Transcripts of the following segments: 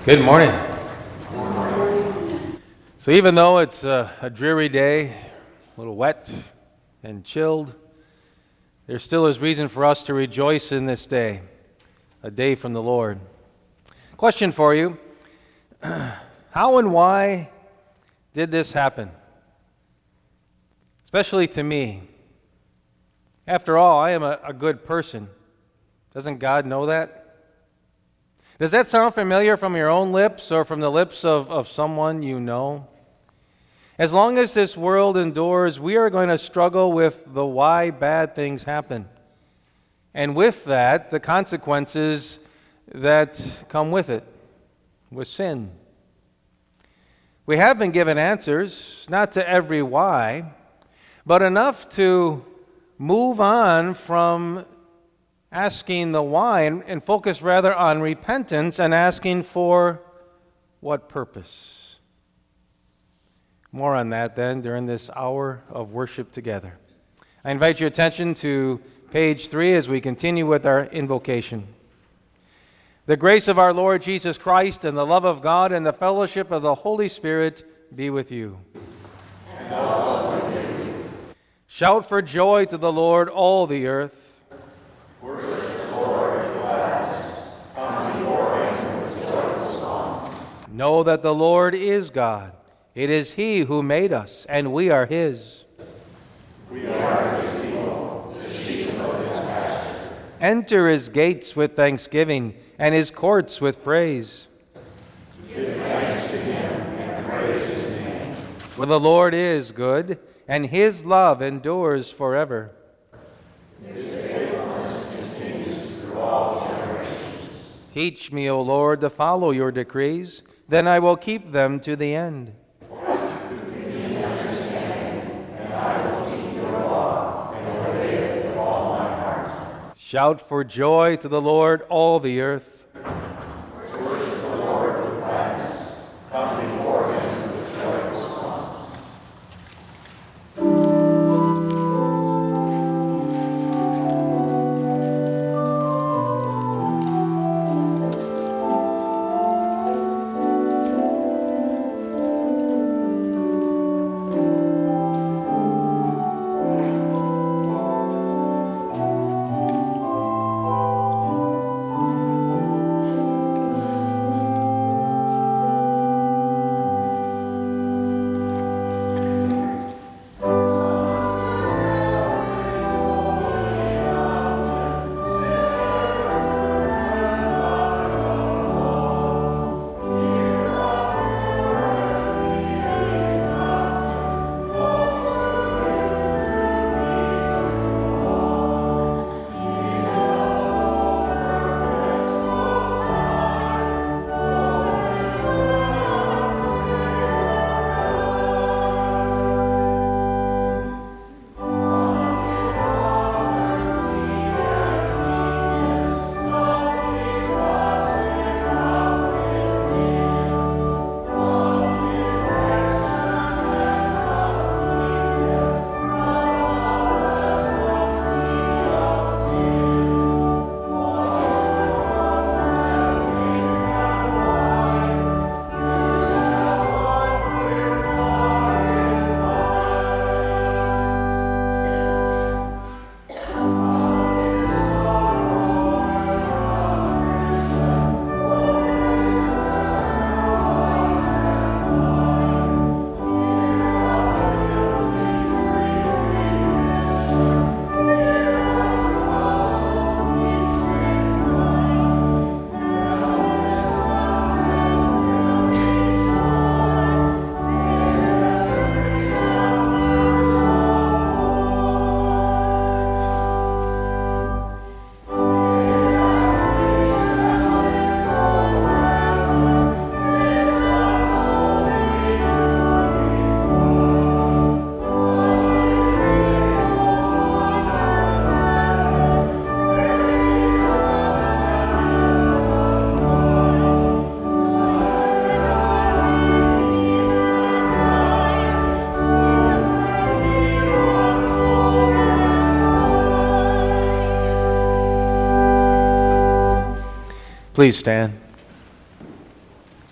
Good morning. So even though it's a dreary day, a little wet and chilled, there still is reason for us to rejoice in this day, a day from the Lord. Question for you: how and why did this happen? Especially to me. After all, I am a good person. Doesn't God know that? Does that sound familiar from your own lips or from the lips of someone you know? As long as this world endures, we are going to struggle with the why bad things happen. And with that, the consequences that come with it, with sin. We have been given answers, not to every why, but enough to move on from asking the why and focus rather on repentance and asking for what purpose. More on that then during this hour of worship together. I invite your attention to page 3 as we continue with our invocation. The grace of our Lord Jesus Christ and the love of God and the fellowship of the Holy Spirit be with you. And also with you. Shout for joy to the Lord, all the earth. Worship the Lord with gladness. Come before him with joyful songs. Know that the Lord is God. It is he who made us, and we are his. We are his people, the sheep of his pasture. Enter his gates with thanksgiving, and his courts with praise. Give thanks to him and praise his name. For the Lord is good, and his love endures forever. His faithfulness continues through all generations. Teach me, O Lord, to follow your decrees, then I will keep them to the end. Give me understanding, and I will keep your law and obey it with all my heart. Shout for joy to the Lord, all the earth. Worship the Lord with gladness. Come before him with joyful songs. Please stand.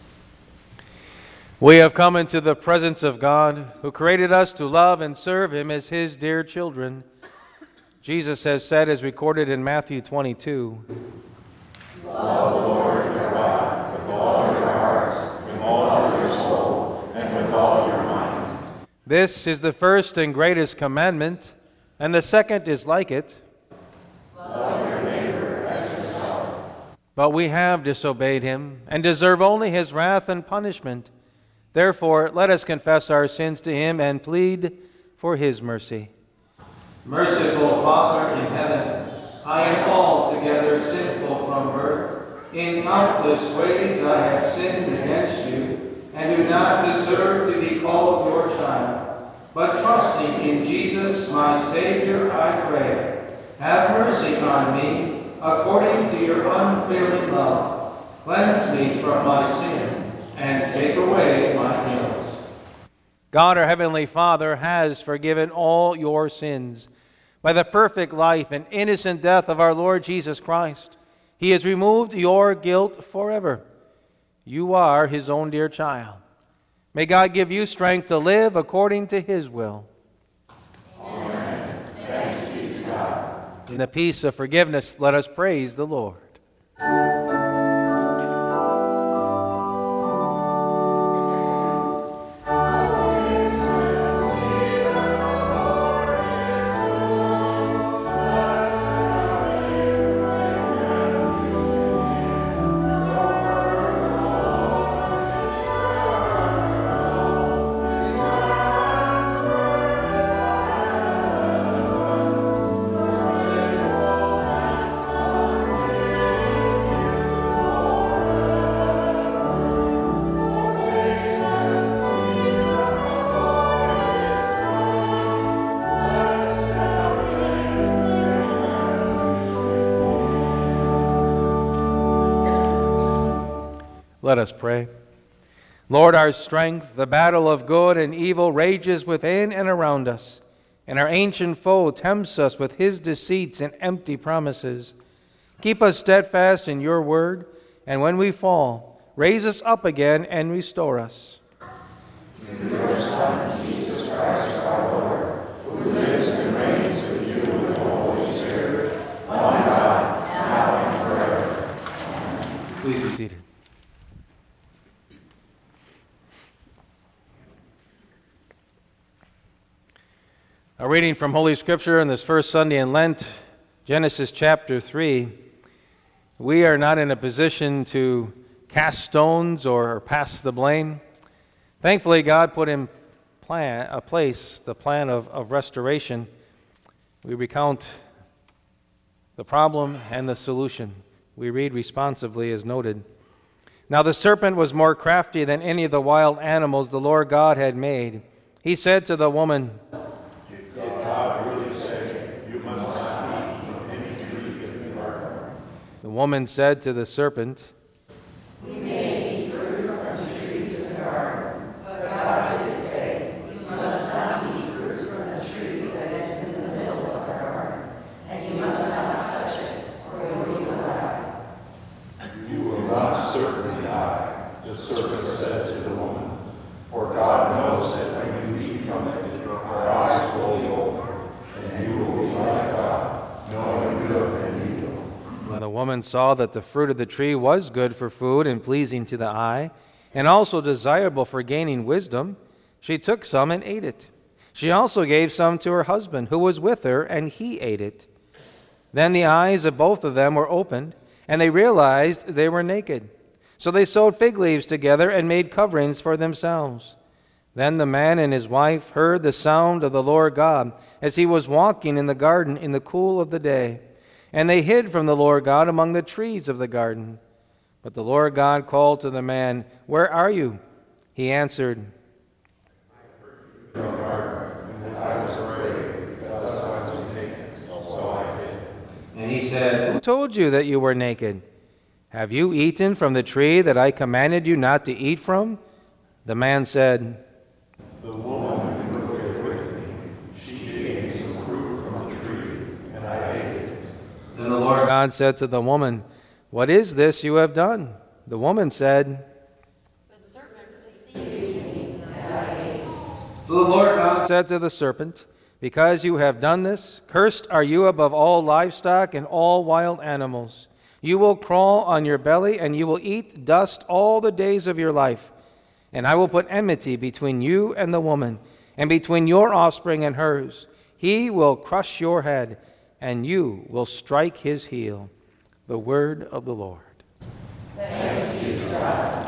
We have come into the presence of God, who created us to love and serve Him as His dear children. Jesus has said, as recorded in Matthew 22, Love the Lord your God with all your heart, with all your soul, and with all your mind. This is the first and greatest commandment, and the second is like it. Love your neighbor as yourself. But we have disobeyed Him and deserve only His wrath and punishment. Therefore, let us confess our sins to Him and plead for His mercy. Merciful Father in heaven, I am altogether sinful from birth. In countless ways I have sinned against you, and do not deserve to be called your child. But trusting in Jesus, my Savior, I pray. Have mercy on me, according to your unfailing love. Cleanse me from my sin, and take away my guilt. God, our Heavenly Father, has forgiven all your sins. By the perfect life and innocent death of our Lord Jesus Christ, He has removed your guilt forever. You are His own dear child. May God give you strength to live according to His will. Amen. Thanks be to God. In the peace of forgiveness, let us praise the Lord. Let us pray. Lord, our strength, the battle of good and evil rages within and around us, and our ancient foe tempts us with his deceits and empty promises. Keep us steadfast in your word, and when we fall, raise us up again and restore us. Through your Son, Jesus Christ our Lord, who lives and reigns with you in the Holy Spirit, one God, now and forever. Amen. Please be seated. A reading from Holy Scripture on this first Sunday in Lent, Genesis chapter 3. We are not in a position to cast stones or pass the blame. Thankfully, God put in place the plan of restoration. We recount the problem and the solution. We read responsively as noted. Now the serpent was more crafty than any of the wild animals the Lord God had made. He said to the woman, the woman said to the serpent, We may eat fruit from the trees of the garden, but God did say, You must not eat fruit from the tree that is in the middle of the garden, and you must not touch it, or you will die. You will not certainly die, the serpent said to the woman, for God knows that when you eat from it, your eyes will be opened, and you will be like God, knowing good and evil. When the woman saw that the fruit of the tree was good for food and pleasing to the eye, and also desirable for gaining wisdom, she took some and ate it. She also gave some to her husband, who was with her, and he ate it. Then the eyes of both of them were opened, and they realized they were naked. So they sewed fig leaves together and made coverings for themselves. Then the man and his wife heard the sound of the Lord God as he was walking in the garden in the cool of the day. And they hid from the Lord God among the trees of the garden. But the Lord God called to the man, Where are you? He answered, I was afraid, because I was naked, so I hid. And he said, Who told you that you were naked? Have you eaten from the tree that I commanded you not to eat from? The man said, The woman who was with me, she gave me some fruit from the tree, and I ate it. Then the Lord God said to the woman, What is this you have done? The woman said, The serpent deceived you, So the Lord God said to the serpent, "Because you have done this, cursed are you above all livestock and all wild animals. You will crawl on your belly, and you will eat dust all the days of your life. And I will put enmity between you and the woman, and between your offspring and hers. He will crush your head, and you will strike his heel." The word of the Lord. Thanks be to God.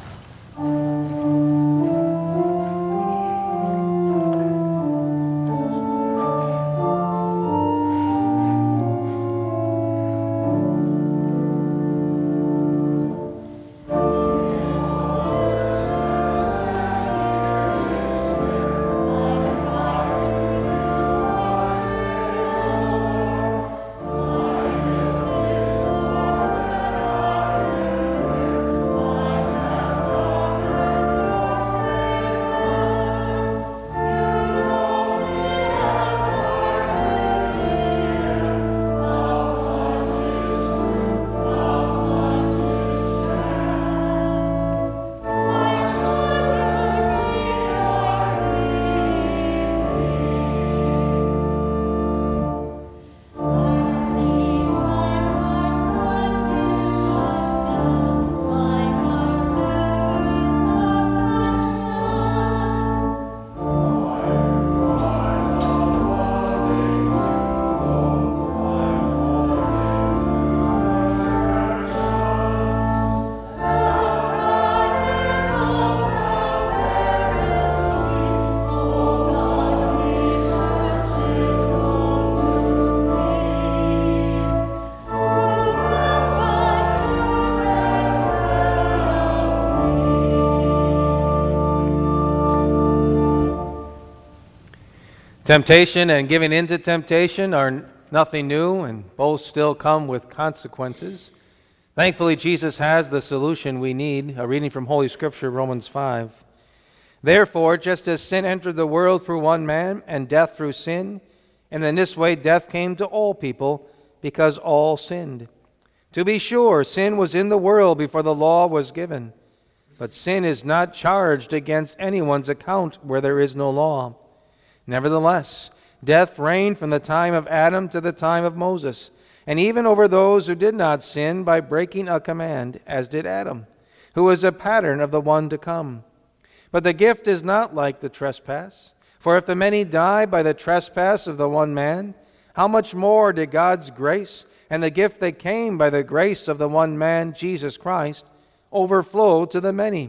Temptation and giving in to temptation are nothing new, and both still come with consequences. Thankfully, Jesus has the solution we need. A reading from Holy Scripture, Romans 5. "Therefore, just as sin entered the world through one man, and death through sin, and in this way death came to all people, because all sinned. To be sure, sin was in the world before the law was given. But sin is not charged against anyone's account where there is no law. Nevertheless, death reigned from the time of Adam to the time of Moses, and even over those who did not sin by breaking a command, as did Adam, who was a pattern of the one to come. But the gift is not like the trespass. For if the many die by the trespass of the one man, how much more did God's grace and the gift that came by the grace of the one man, Jesus Christ, overflow to the many?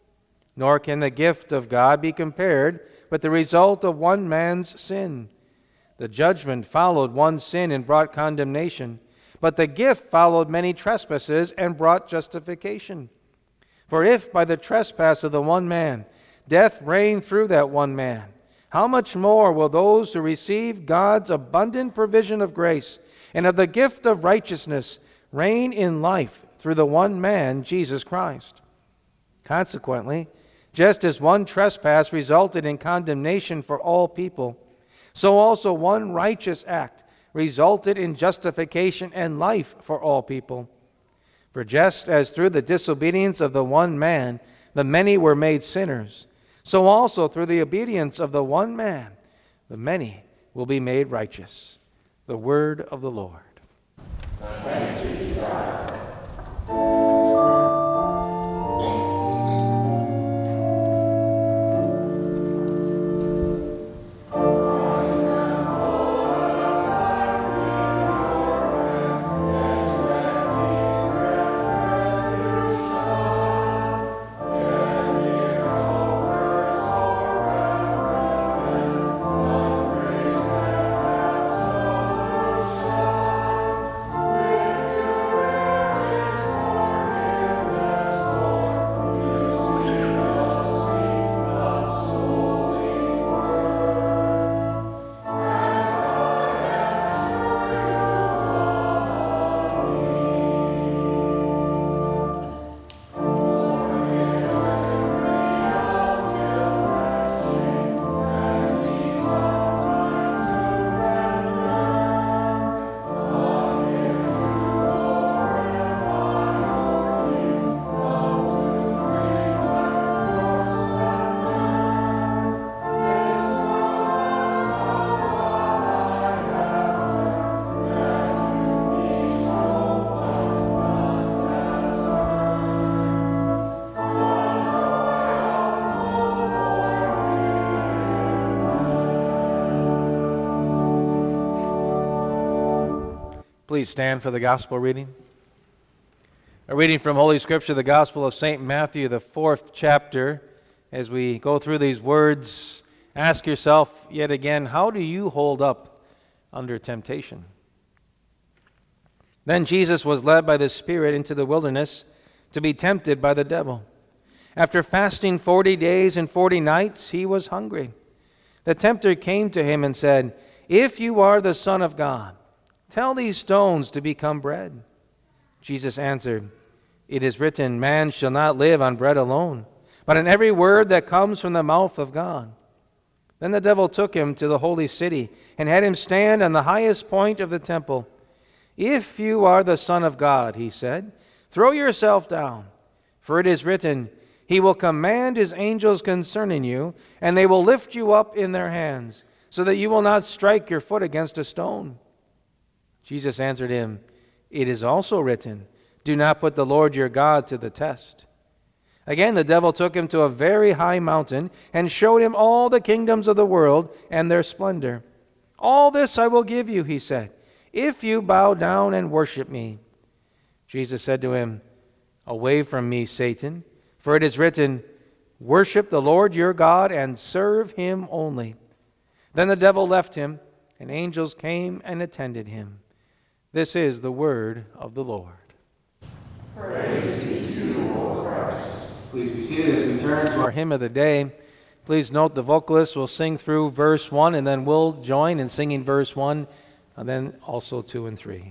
Nor can the gift of God be compared with the result of one man's sin. The judgment followed one sin and brought condemnation, but the gift followed many trespasses and brought justification. For if by the trespass of the one man death reigned through that one man, how much more will those who receive God's abundant provision of grace and of the gift of righteousness reign in life through the one man, Jesus Christ? Consequently, just as one trespass resulted in condemnation for all people, so also one righteous act resulted in justification and life for all people. For just as through the disobedience of the one man the many were made sinners, so also through the obedience of the one man the many will be made righteous. The word of the Lord. Thanks be to God. With Please stand for the gospel reading. A reading from Holy Scripture, the Gospel of St. Matthew, the 4th chapter. As we go through these words, ask yourself yet again, how do you hold up under temptation? Then Jesus was led by the Spirit into the wilderness to be tempted by the devil. After fasting 40 days and 40 nights, he was hungry. The tempter came to him and said, "If you are the Son of God, tell these stones to become bread." Jesus answered, "It is written, man shall not live on bread alone, but on every word that comes from the mouth of God." Then the devil took him to the holy city and had him stand on the highest point of the temple. "If you are the Son of God," he said, "throw yourself down, for it is written, He will command His angels concerning you, and they will lift you up in their hands, so that you will not strike your foot against a stone." Jesus answered him, "It is also written, do not put the Lord your God to the test." Again the devil took him to a very high mountain and showed him all the kingdoms of the world and their splendor. "All this I will give you," he said, "if you bow down and worship me." Jesus said to him, "Away from me, Satan, for it is written, worship the Lord your God and serve Him only." Then the devil left him, and angels came and attended him. This is the word of the Lord. Praise be to you, O Christ. Please be seated as we turn to our hymn of the day. Please note the vocalist will sing through verse 1, and then we'll join in singing verse 1, and then also 2 and 3.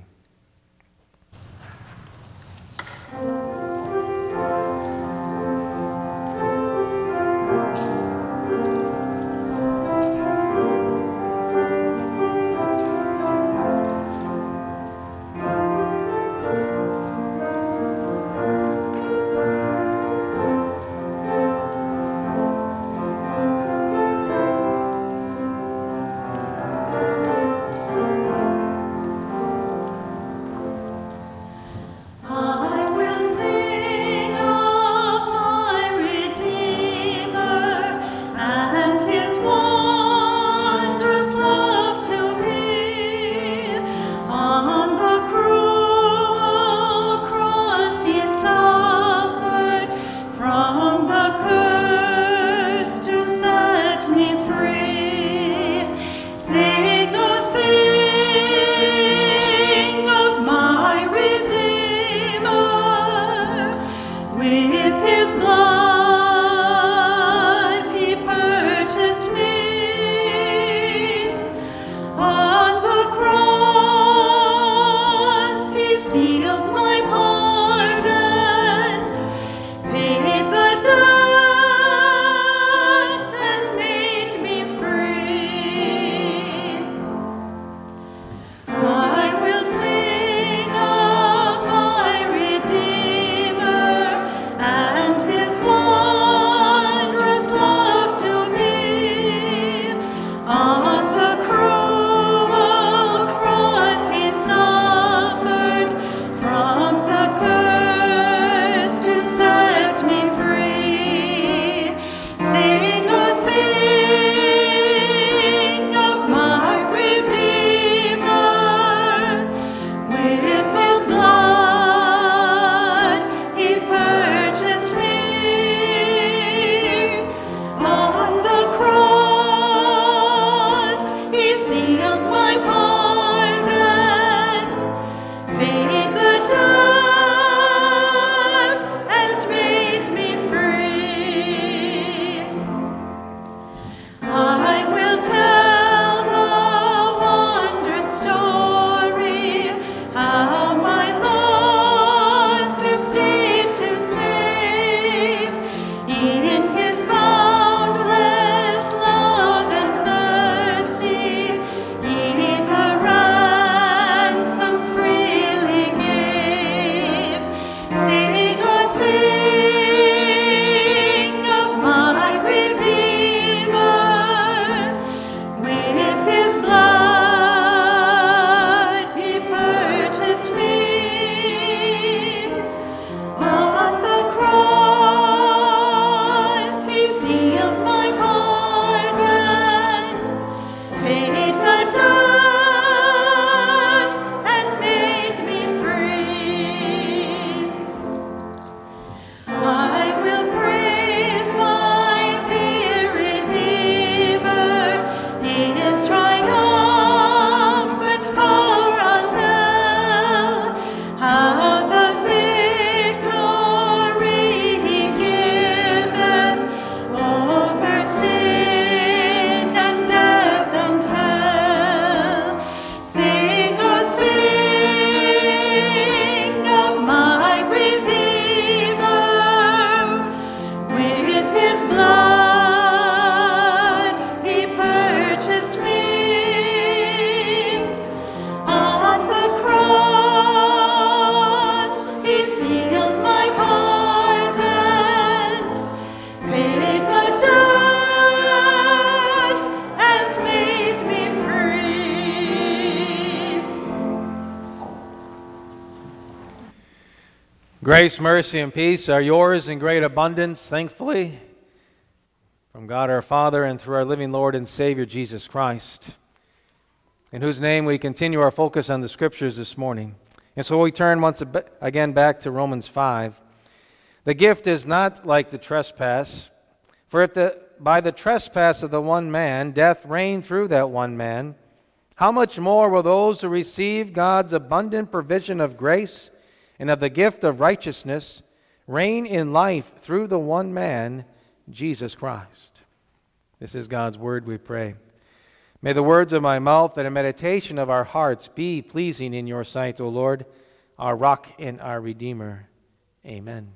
Grace, mercy, and peace are yours in great abundance, thankfully, from God our Father and through our living Lord and Savior, Jesus Christ, in whose name we continue our focus on the Scriptures this morning. And so we turn once again back to Romans 5. The gift is not like the trespass, for if by the trespass of the one man death reigned through that one man, how much more will those who receive God's abundant provision of grace and of the gift of righteousness reign in life through the one man, Jesus Christ? This is God's word, we pray. May the words of my mouth and the meditation of our hearts be pleasing in your sight, O Lord, our rock and our Redeemer. Amen.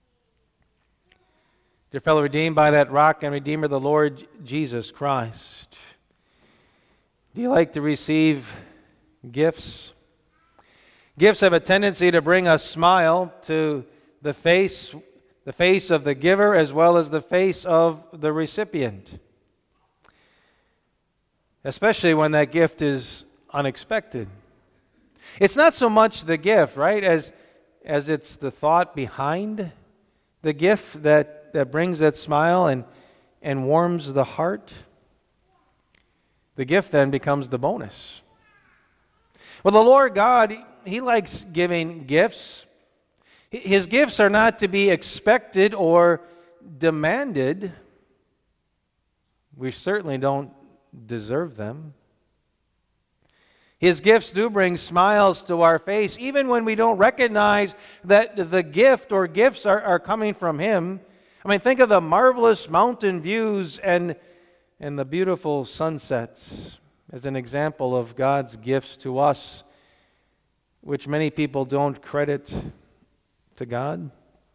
Dear fellow redeemed by that rock and Redeemer, the Lord Jesus Christ, do you like to receive gifts? Gifts have a tendency to bring a smile to the face of the giver as well as the face of the recipient, especially when that gift is unexpected. It's not so much the gift, right, as it's the thought behind the gift that brings that smile and warms the heart. The gift then becomes the bonus. Well, the Lord God, He likes giving gifts. His gifts are not to be expected or demanded. We certainly don't deserve them. His gifts do bring smiles to our face, even when we don't recognize that the gift or gifts are coming from Him. I mean, think of the marvelous mountain views and the beautiful sunsets as an example of God's gifts to us, which many people don't credit to God.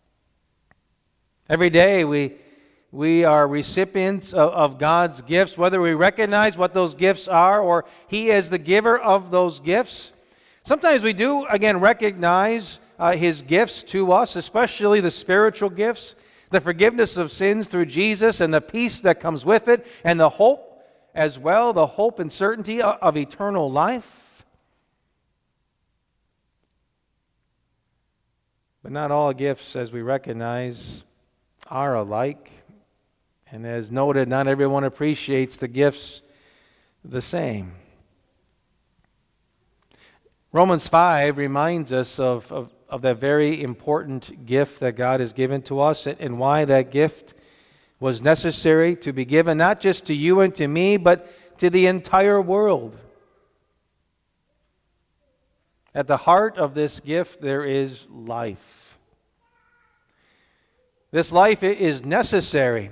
Every day we are recipients of God's gifts, whether we recognize what those gifts are or He is the giver of those gifts. Sometimes we do, again, recognize His gifts to us, especially the spiritual gifts, the forgiveness of sins through Jesus and the peace that comes with it, and the hope as well, the hope and certainty of eternal life. But not all gifts, as we recognize, are alike. And as noted, not everyone appreciates the gifts the same. Romans 5 reminds us of that very important gift that God has given to us and why that gift was necessary to be given, not just to you and to me, but to the entire world. At the heart of this gift, there is life. This life is necessary.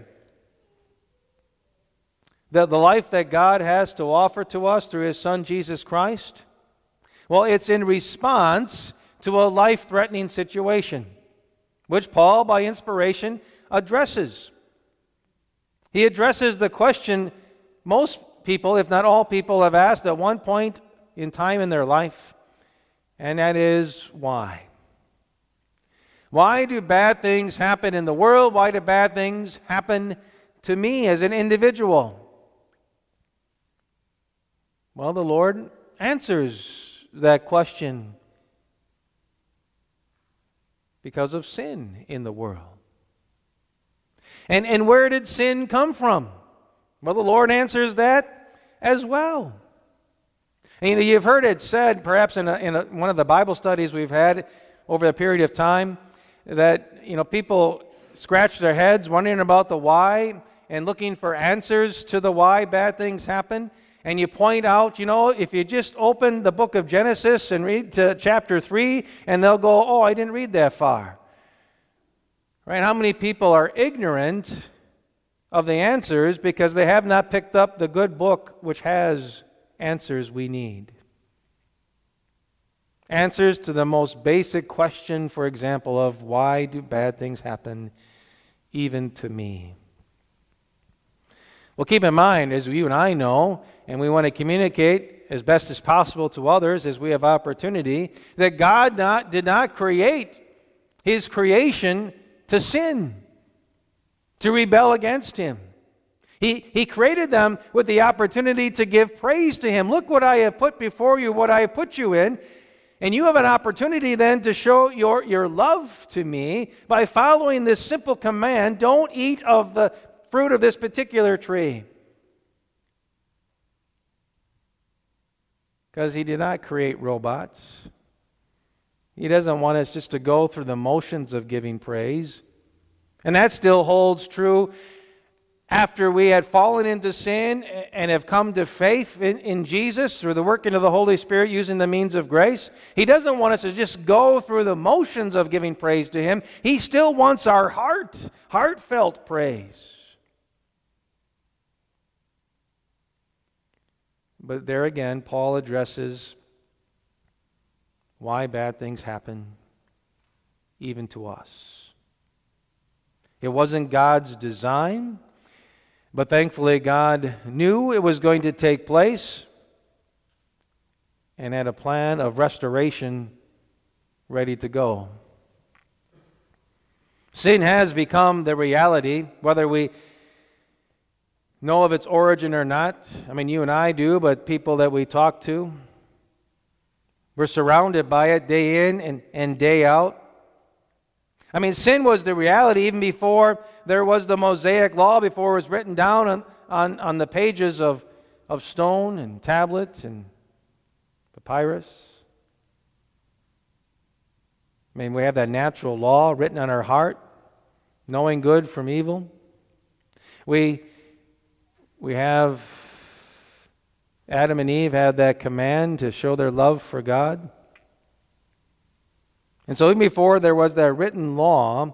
The life that God has to offer to us through His Son, Jesus Christ, well, it's in response to a life-threatening situation, which Paul, by inspiration, addresses. He addresses the question most people, if not all people, have asked at one point in time in their life, and that is, why? Why do bad things happen in the world? Why do bad things happen to me as an individual? Well, the Lord answers that question because of sin in the world. And where did sin come from? Well, the Lord answers that as well. And you've heard it said, perhaps in one of the Bible studies we've had over a period of time, that people scratch their heads wondering about the why and looking for answers to the why bad things happen. And you point out, if you just open the book of Genesis and read to chapter 3, and they'll go, oh, I didn't read that far. Right? How many people are ignorant of the answers because they have not picked up the good book which has answers we need? Answers to the most basic question, for example, of why do bad things happen even to me? Well, keep in mind, as you and I know, and we want to communicate as best as possible to others as we have opportunity, that God did not create His creation to sin, to rebel against Him. He created them with the opportunity to give praise to Him. Look what I have put before you, what I have put you in. And you have an opportunity then to show your love to me by following this simple command: don't eat of the fruit of this particular tree. Because He did not create robots. He doesn't want us just to go through the motions of giving praise. And that still holds true after we had fallen into sin and have come to faith in Jesus through the working of the Holy Spirit using the means of grace. He doesn't want us to just go through the motions of giving praise to Him. He still wants our heartfelt praise. But there again, Paul addresses why bad things happen even to us. It wasn't God's design, but thankfully God knew it was going to take place and had a plan of restoration ready to go. Sin has become the reality, whether we know of its origin or not. I mean, you and I do, but people that we talk to, we're surrounded by it day in and day out. I mean, sin was the reality even before there was the Mosaic Law, before it was written down on the pages of stone and tablets and papyrus. I mean, we have that natural law written on our heart, knowing good from evil. We have Adam and Eve had that command to show their love for God. And so even before there was that written law,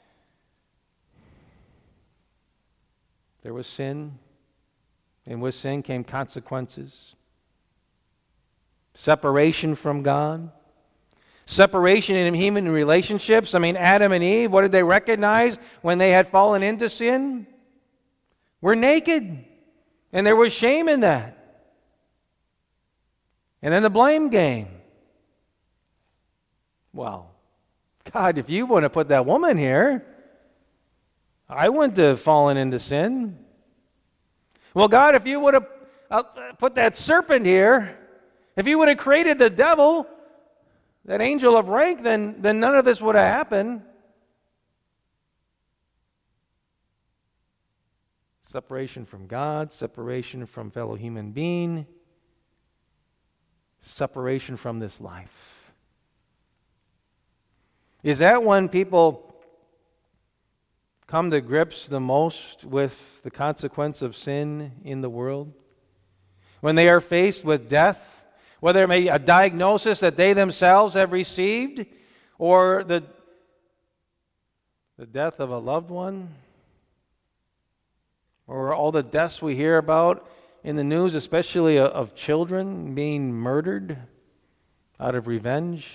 there was sin, and with sin came consequences. Separation from God. Separation in human relationships. I mean, Adam and Eve, what did they recognize when they had fallen into sin? We're naked. And there was shame in that. And then the blame game. Well, God, if you wouldn't have put that woman here, I wouldn't have fallen into sin. Well, God, if you would have put that serpent here, if you would have created the devil, that angel of rank, then none of this would have happened. Separation from God, separation from fellow human being, separation from this life. Is that when people come to grips the most with the consequence of sin in the world? When they are faced with death, whether it may be a diagnosis that they themselves have received, or the death of a loved one, or all the deaths we hear about in the news, especially of children being murdered out of revenge.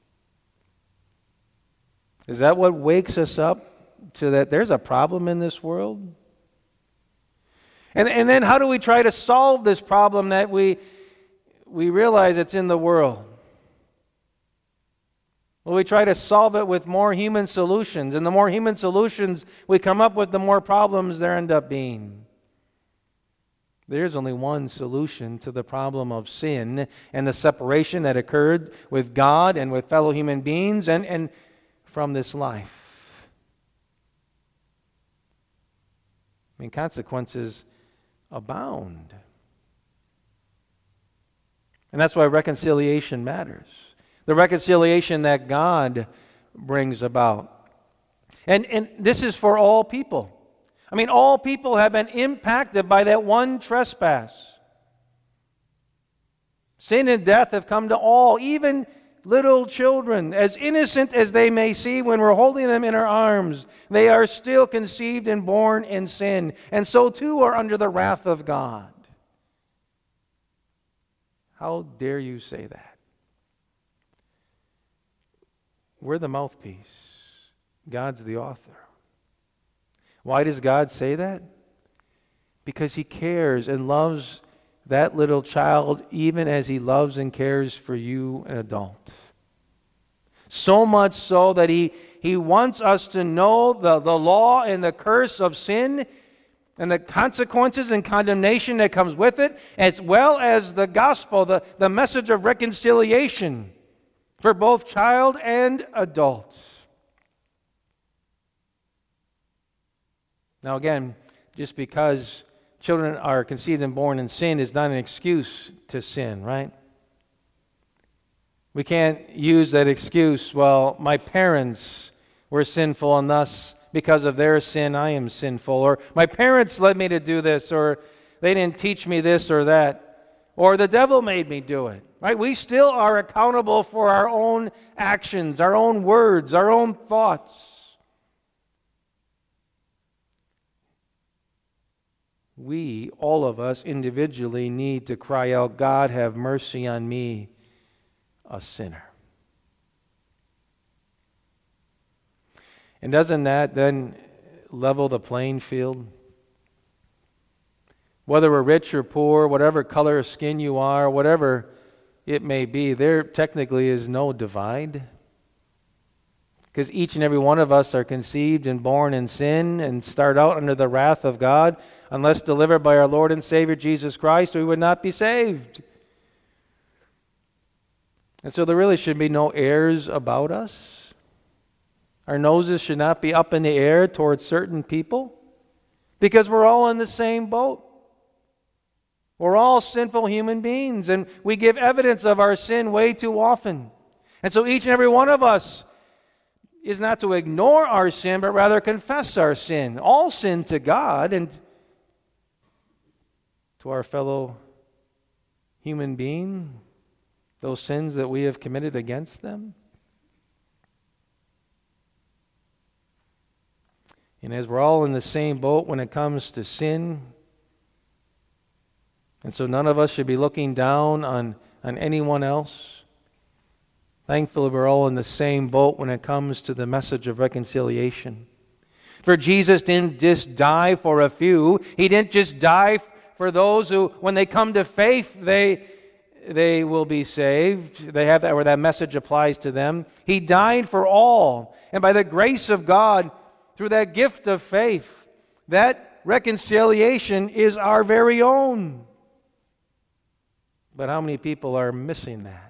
Is that what wakes us up to that there's a problem in this world? And then how do we try to solve this problem that we realize it's in the world? Well, we try to solve it with more human solutions. And the more human solutions we come up with, the more problems there end up being. There's only one solution to the problem of sin and the separation that occurred with God and with fellow human beings and from this life. I mean, consequences abound. And that's why reconciliation matters. The reconciliation that God brings about. And this is for all people. I mean, all people have been impacted by that one trespass. Sin and death have come to all, even little children. As innocent as they may seem when we're holding them in our arms, they are still conceived and born in sin. And so too are under the wrath of God. How dare you say that? We're the mouthpiece. God's the author. Why does God say that? Because He cares and loves that little child even as He loves and cares for you, an adult. So much so that He wants us to know the law and the curse of sin and the consequences and condemnation that comes with it, as well as the gospel, the message of reconciliation. for both child and adult. Now again, just because children are conceived and born in sin is not an excuse to sin, right? We can't use that excuse, well, my parents were sinful and thus because of their sin I am sinful, or my parents led me to do this, or they didn't teach me this or that, or the devil made me do it, right? We still are accountable for our own actions, our own words, our own thoughts. We, all of us individually, need to cry out, God, have mercy on me, a sinner. And doesn't that then level the playing field? Whether we're rich or poor, whatever color of skin you are, whatever it may be, there technically is no divide. Because each and every one of us are conceived and born in sin and start out under the wrath of God. Unless delivered by our Lord and Savior Jesus Christ, we would not be saved. And so there really should be no airs about us. Our noses should not be up in the air towards certain people, because we're all in the same boat. We're all sinful human beings, and we give evidence of our sin way too often. And so each and every one of us is not to ignore our sin, but rather confess our sin. All sin to God and to our fellow human being, those sins that we have committed against them. And as we're all in the same boat when it comes to sin, and so none of us should be looking down on anyone else. Thankfully, we're all in the same boat when it comes to the message of reconciliation. For Jesus didn't just die for a few. He didn't just die for those who, when they come to faith, they will be saved. They have that, where that message applies to them. He died for all. And by the grace of God, through that gift of faith, that reconciliation is our very own. But how many people are missing that?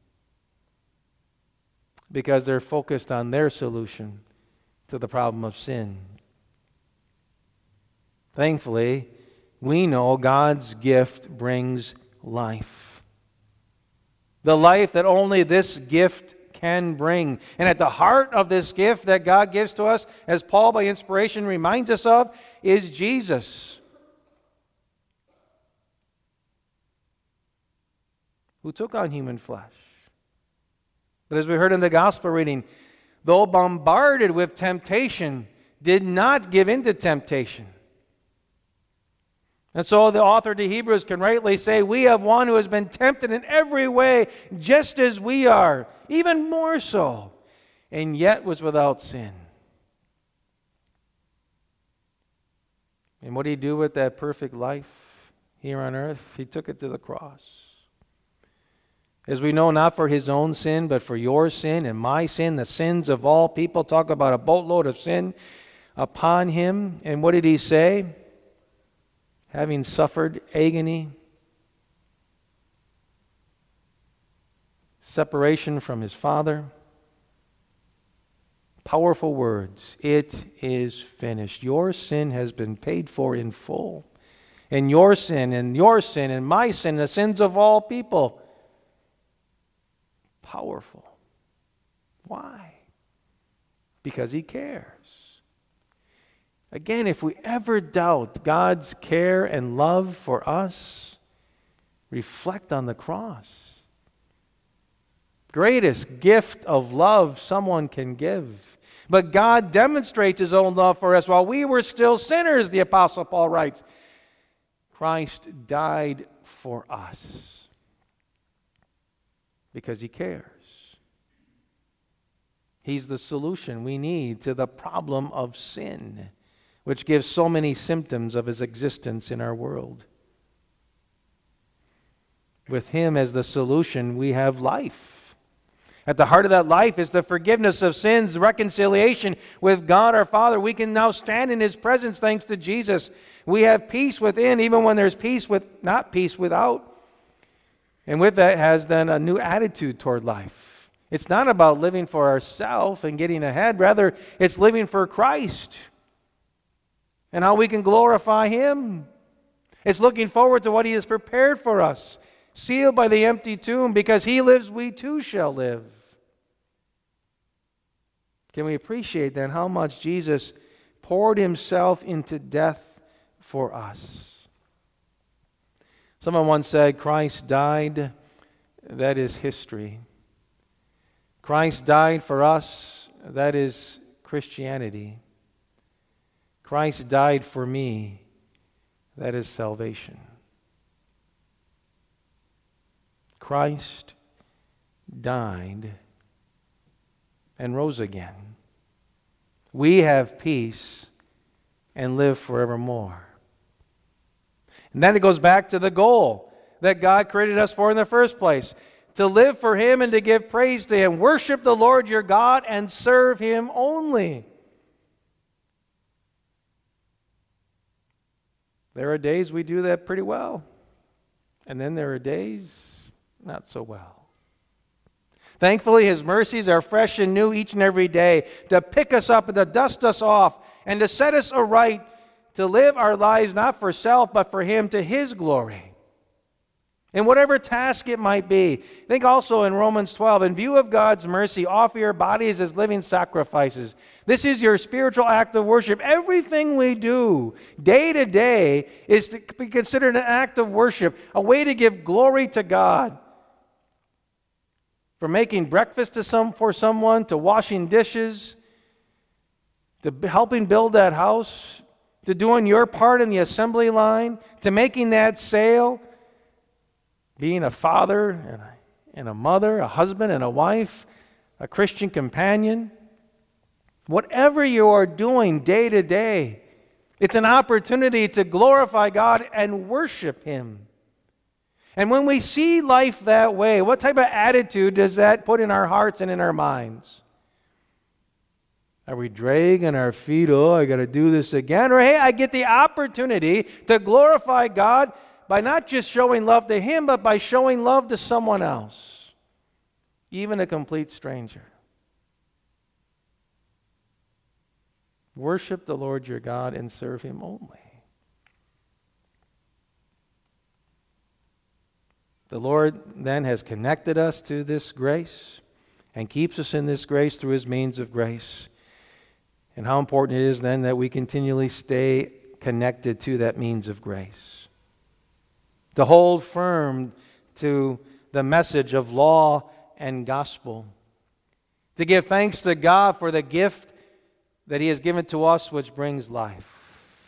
Because they're focused on their solution to the problem of sin. Thankfully, we know God's gift brings life. The life that only this gift can bring. And at the heart of this gift that God gives to us, as Paul by inspiration reminds us of, is Jesus, who took on human flesh. But as we heard in the gospel reading, though bombarded with temptation, did not give in to temptation. And so the author to Hebrews can rightly say, we have one who has been tempted in every way, just as we are, even more so, and yet was without sin. And what did he do with that perfect life here on earth? He took it to the cross. As we know, not for his own sin, but for your sin and my sin, the sins of all people. Talk about a boatload of sin upon him. And what did he say? Having suffered agony, separation from his Father, powerful words, it is finished. Your sin has been paid for in full. And your sin and my sin, the sins of all people. Powerful. Why? Because he cares. Again, if we ever doubt God's care and love for us, reflect on the cross. Greatest gift of love someone can give. But God demonstrates his own love for us while we were still sinners, the Apostle Paul writes. Christ died for us because he cares. He's the solution we need to the problem of sin, which gives so many symptoms of his existence in our world. With him as the solution, we have life. At the heart of that life is the forgiveness of sins, reconciliation with God our Father. We can now stand in his presence thanks to Jesus. We have peace within, even when there's not peace without. And with that has then a new attitude toward life. It's not about living for ourselves and getting ahead. Rather, it's living for Christ and how we can glorify Him. It's looking forward to what He has prepared for us, sealed by the empty tomb. Because He lives, we too shall live. Can we appreciate then how much Jesus poured Himself into death for us? Someone once said, Christ died, that is history. Christ died for us, that is Christianity. Christ died for me, that is salvation. Christ died and rose again. We have peace and live forevermore. And then it goes back to the goal that God created us for in the first place, to live for Him and to give praise to Him. Worship the Lord your God and serve Him only. There are days we do that pretty well, and then there are days not so well. Thankfully, His mercies are fresh and new each and every day to pick us up and to dust us off and to set us aright, to live our lives not for self but for Him, to His glory. In whatever task it might be. Think also in Romans 12, in view of God's mercy, offer your bodies as living sacrifices. This is your spiritual act of worship. Everything we do day to day is to be considered an act of worship, a way to give glory to God. From making breakfast for someone, to washing dishes, to helping build that house, to doing your part in the assembly line, to making that sale, being a father and a mother, a husband and a wife, a Christian companion. Whatever you are doing day to day, it's an opportunity to glorify God and worship Him. And when we see life that way, what type of attitude does that put in our hearts and in our minds? Are we dragging our feet? Oh, I got to do this again. Or, hey, I get the opportunity to glorify God by not just showing love to Him, but by showing love to someone else, even a complete stranger. Worship the Lord your God and serve Him only. The Lord then has connected us to this grace and keeps us in this grace through His means of grace. And how important it is then that we continually stay connected to that means of grace. To hold firm to the message of law and gospel. To give thanks to God for the gift that He has given to us, which brings life.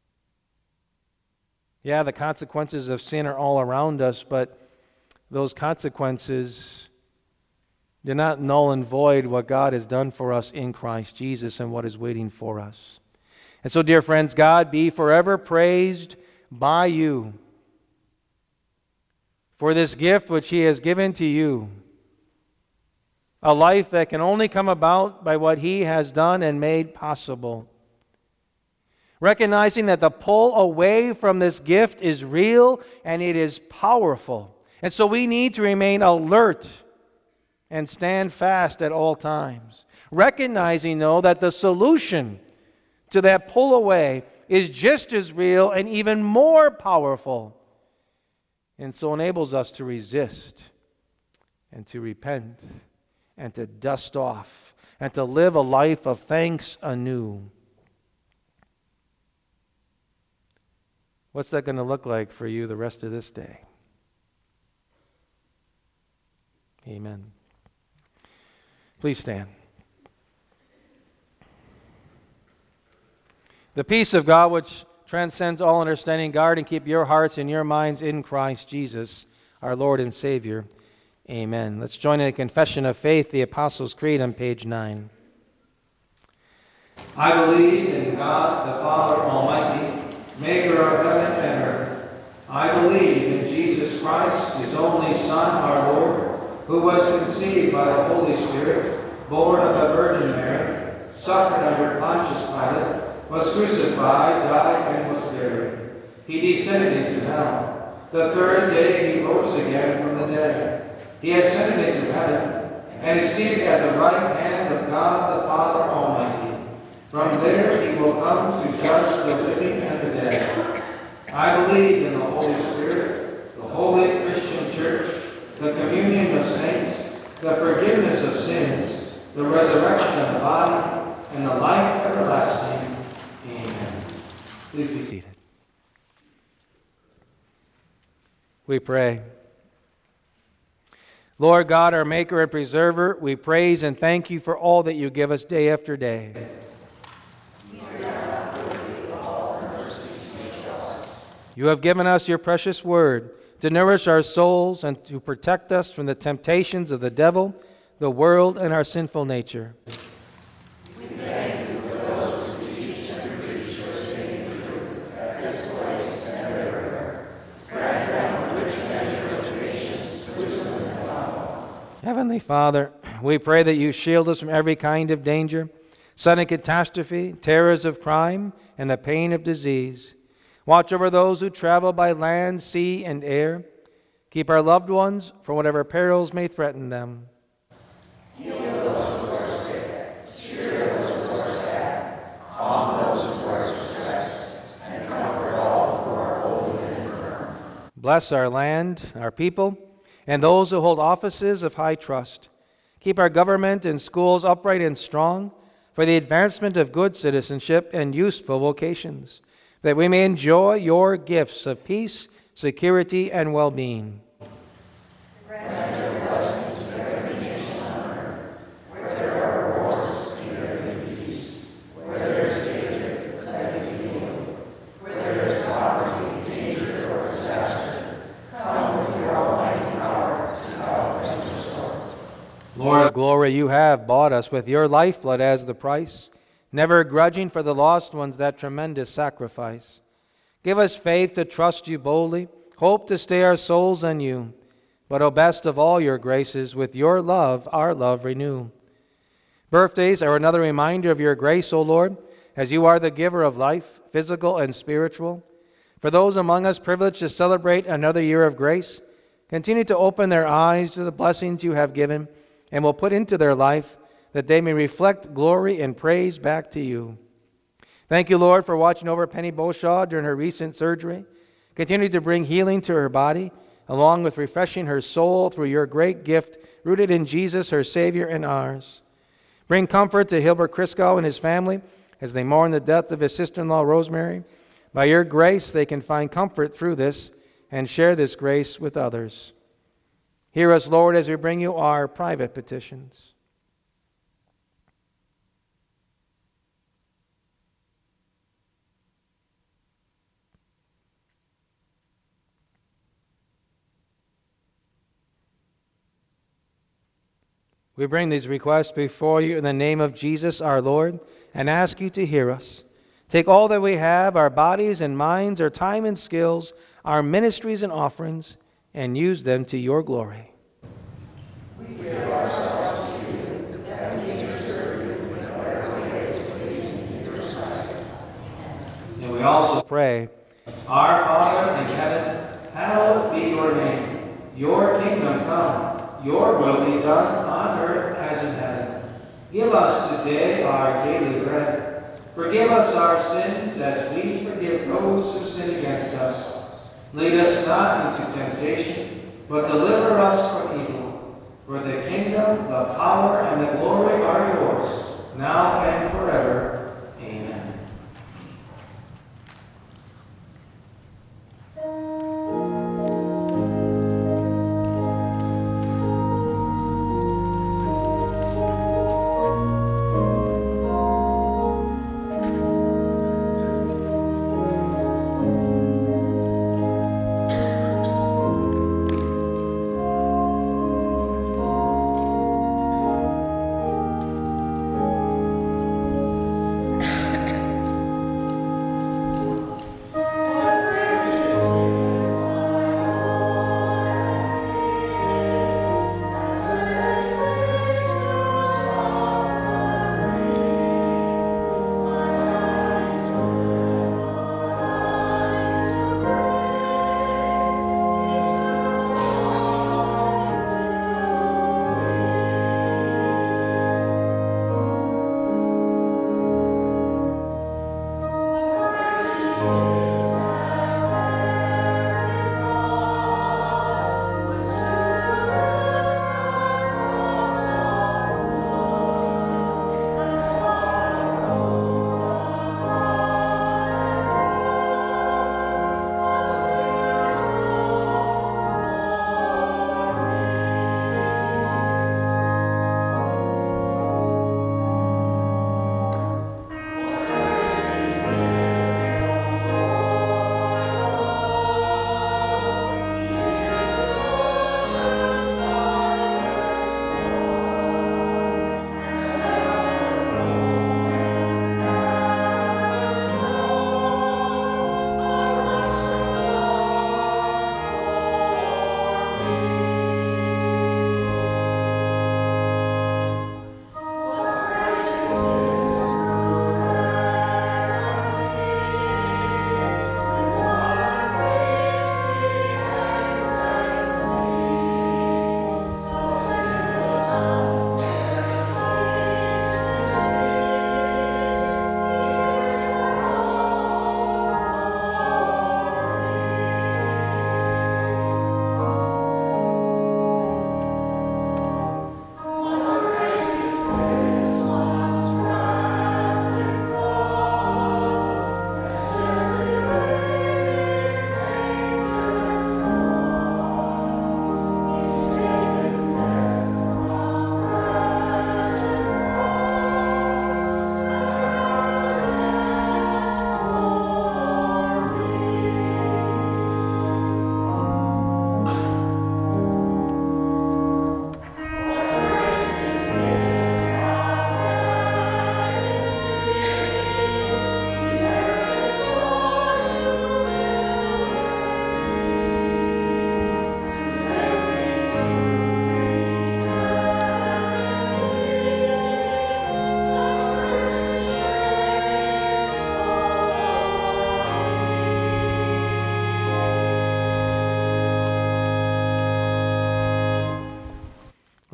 Yeah, the consequences of sin are all around us, but those consequences do not null and void what God has done for us in Christ Jesus and what is waiting for us. And so, dear friends, God be forever praised by you for this gift which He has given to you, a life that can only come about by what He has done and made possible. Recognizing that the pull away from this gift is real and it is powerful. And so we need to remain alert and stand fast at all times. Recognizing, though, that the solution to that pull away is just as real and even more powerful. And so enables us to resist and to repent and to dust off and to live a life of thanks anew. What's that going to look like for you the rest of this day? Amen. Please stand. The peace of God, which transcends all understanding, guard and keep your hearts and your minds in Christ Jesus, our Lord and Savior. Amen. Let's join in a confession of faith, the Apostles' Creed on page 9. I believe in God, the Father Almighty, maker of heaven and earth. I believe in Jesus Christ, His only Son, our Lord, who was conceived by the Holy Spirit, born of the Virgin Mary, suffered under Pontius Pilate, was crucified, died, and was buried. He descended into hell. The third day He rose again from the dead. He ascended into heaven and is seated at the right hand of God the Father Almighty. From there he will come to judge the living and the dead. I believe in the Holy Spirit, the holy Christian church, the communion of saints, the forgiveness of sins, the resurrection of the body, and the life everlasting. Amen. Please be seated. We pray. Lord God, our Maker and Preserver, we praise and thank you for all that you give us day after day. You have given us your precious word to nourish our souls and to protect us from the temptations of the devil, the world, and our sinful nature. We thank you for those who teach and preach your saving truth at this place and everywhere. Grant them rich measure of patience, wisdom, and love. Heavenly Father, we pray that you shield us from every kind of danger, sudden catastrophe, terrors of crime, and the pain of disease. Watch over those who travel by land, sea, and air. Keep our loved ones from whatever perils may threaten them. Heal those who are sick, cheer those who are sad, calm those who are distressed, and comfort all who are old and infirm. Bless our land, our people, and those who hold offices of high trust. Keep our government and schools upright and strong for the advancement of good citizenship and useful vocations, that we may enjoy your gifts of peace, security, and well-being. Grant your blessings to every nation on earth, where there are wars, may there be peace. Where there is hatred, let it be healed. Where there is poverty, danger, or disaster, come with your almighty power to help and restore. Lord of glory, you have bought us with your lifeblood as the price, never grudging for the lost ones that tremendous sacrifice. Give us faith to trust you boldly, hope to stay our souls on you, but, O best of all your graces, with your love, our love renew. Birthdays are another reminder of your grace, O Lord, as you are the giver of life, physical and spiritual. For those among us privileged to celebrate another year of grace, continue to open their eyes to the blessings you have given and will put into their life, that they may reflect glory and praise back to you. Thank you, Lord, for watching over Penny Beauchamp during her recent surgery. Continue to bring healing to her body, along with refreshing her soul through your great gift, rooted in Jesus, her Savior and ours. Bring comfort to Hilbert Crisco and his family as they mourn the death of his sister-in-law, Rosemary. By your grace, they can find comfort through this and share this grace with others. Hear us, Lord, as we bring you our private petitions. We bring these requests before you in the name of Jesus our Lord and ask you to hear us. Take all that we have, our bodies and minds, our time and skills, our ministries and offerings, and use them to your glory. We give ourselves to you, that we may serve you in whatever way is pleasing in your sight. And we also pray, Our Father in heaven, hallowed be your name. Your kingdom come. Your will be done on earth as in heaven. Give us today our daily bread. Forgive us our sins as we forgive those who sin against us. Lead us not into temptation, but deliver us from evil. For the kingdom, the power, and the glory are yours, now and forever. Amen.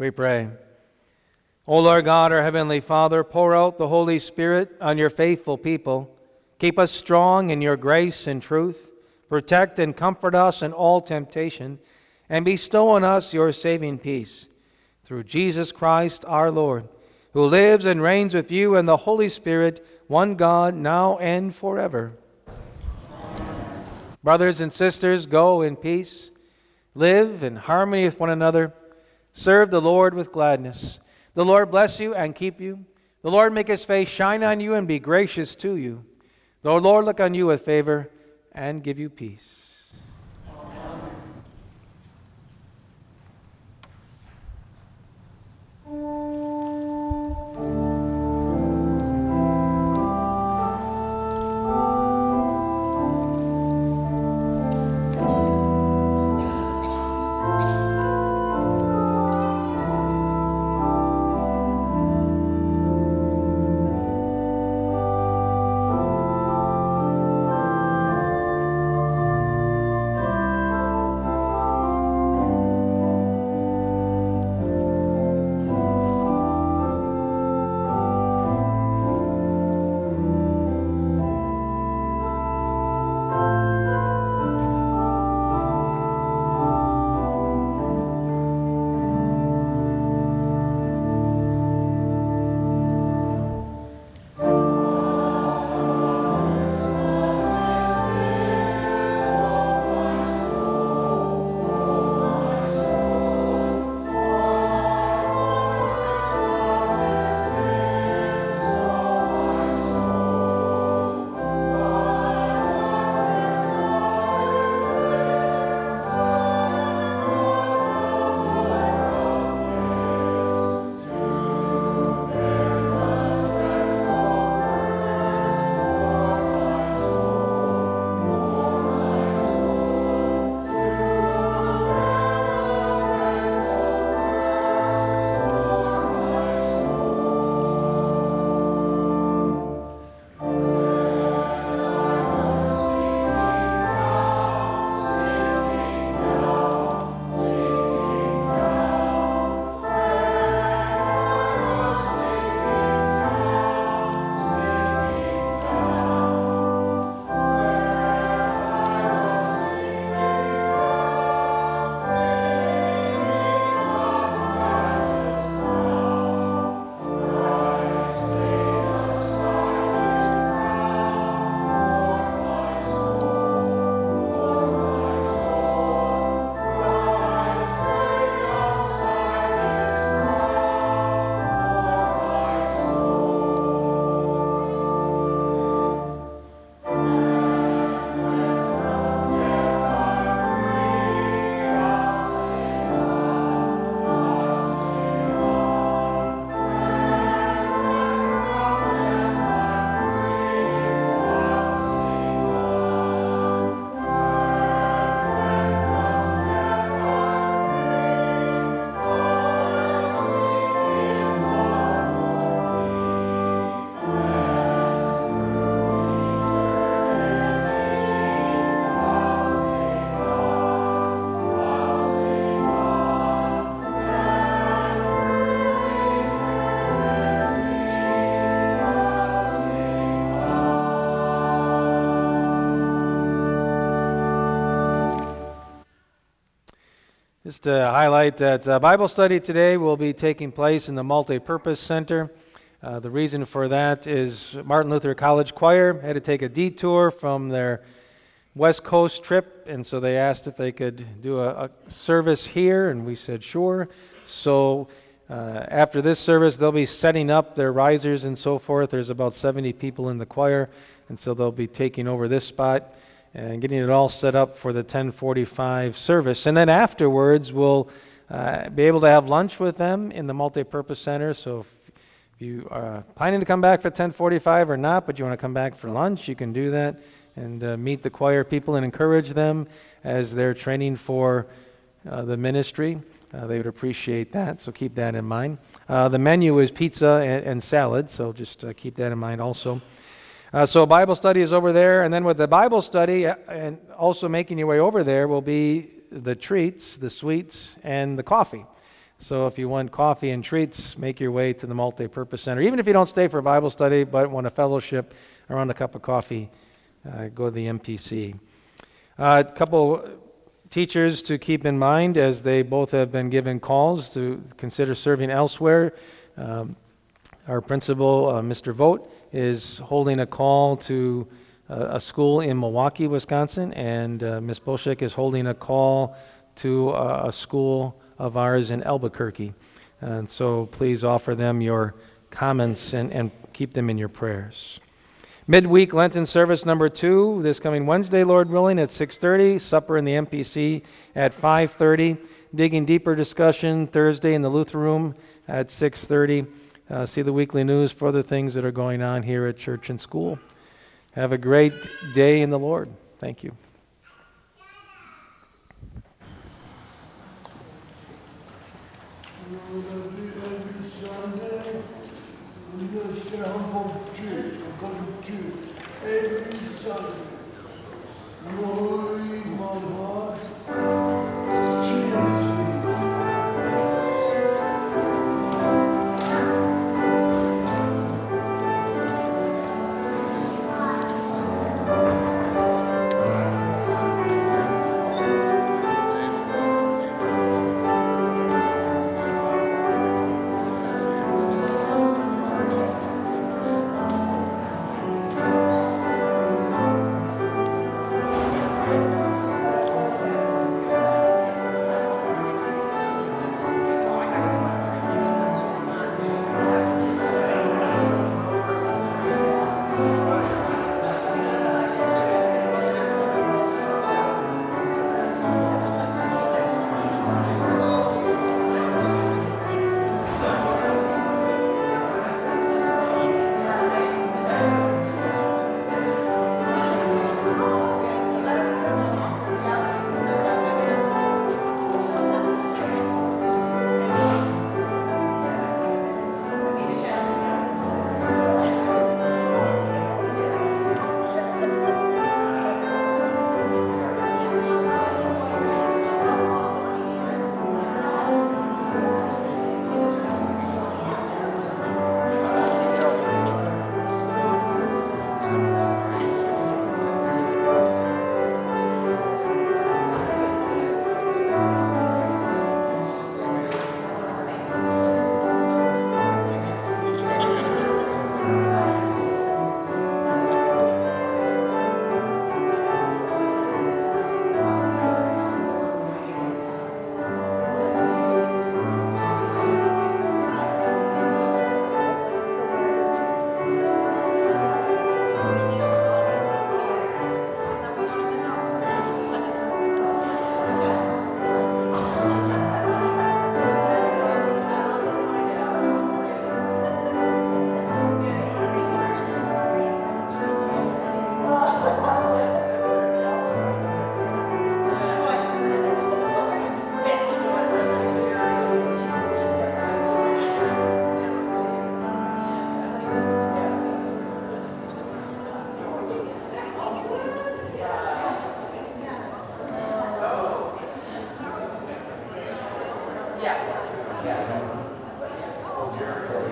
We pray. O Lord God, our Heavenly Father, pour out the Holy Spirit on your faithful people. Keep us strong in your grace and truth. Protect and comfort us in all temptation, and bestow on us your saving peace. Through Jesus Christ our Lord, who lives and reigns with you and the Holy Spirit, one God, now and forever. Amen. Brothers and sisters, go in peace. Live in harmony with one another. Serve the Lord with gladness. The Lord bless you and keep you. The Lord make his face shine on you and be gracious to you. The Lord look on you with favor and give you peace. Just to highlight that Bible study today will be taking place in the Multi-Purpose Center. The reason for that is Martin Luther College Choir had to take a detour from their West Coast trip, and so they asked if they could do a service here, and we said sure. So after this service, they'll be setting up their risers and so forth. There's about 70 people in the choir, and so they'll be taking over this spot and getting it all set up for the 10:45 service. And then afterwards, we'll be able to have lunch with them in the Multi-Purpose Center. So if you are planning to come back for 10:45 or not, but you want to come back for lunch, you can do that and meet the choir people and encourage them as they're training for the ministry. They would appreciate that, so keep that in mind. The menu is pizza and salad, so just keep that in mind also. So Bible study is over there, and then with the Bible study, and also making your way over there will be the treats, the sweets, and the coffee. So if you want coffee and treats, make your way to the Multipurpose Center. Even if you don't stay for Bible study but want a fellowship around a cup of coffee, go to the MPC. A couple teachers to keep in mind, as they both have been given calls to consider serving elsewhere. Our principal, Mr. Vogt, is holding a call to a school in Milwaukee, Wisconsin, and Ms. Bolshek is holding a call to a school of ours in Albuquerque. And so please offer them your comments and keep them in your prayers. Midweek Lenten service number 2, this coming Wednesday, Lord willing, at 6:30. Supper in the MPC at 5:30. Digging Deeper discussion Thursday in the Luther Room at 6:30. See the weekly news for other things that are going on here at church and school. Have a great day in the Lord. Thank you. Jericho.